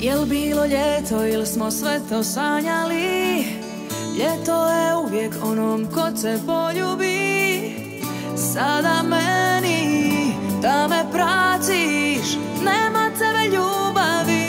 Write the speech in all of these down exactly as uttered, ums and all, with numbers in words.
Jel bilo ljeto ili smo sve to sanjali? Ljeto je uvijek onom ko te poljubi. Sada meni da me pratiš, nema tebe ljubavi.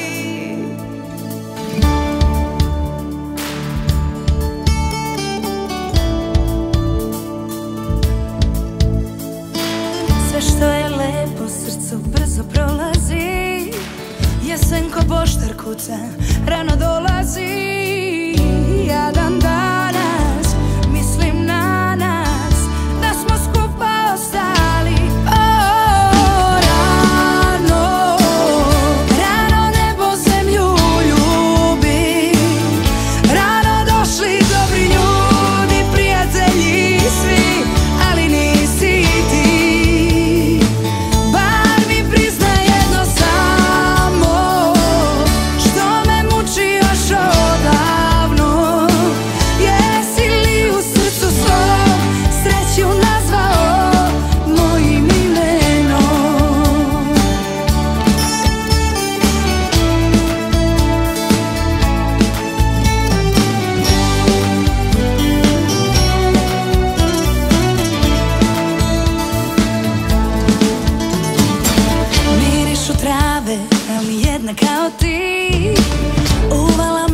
Sve što je lepo srcu brzo prolazi. Jesen ko poštar kuca, rano dolazi. Ja dan danas mislim na nas, da smo skupa ostali. O, rano, rano nebo zemlju ljubi. Rano došli dobri ljudi, prijatelji svi, ali nisi ti. Bar mi priznaj jedno samo, što me muči još odavno. Jesi li u srcu svom sreću nazvao mojim imenom? Mirišu trave, ali jedna kao ti. Uvala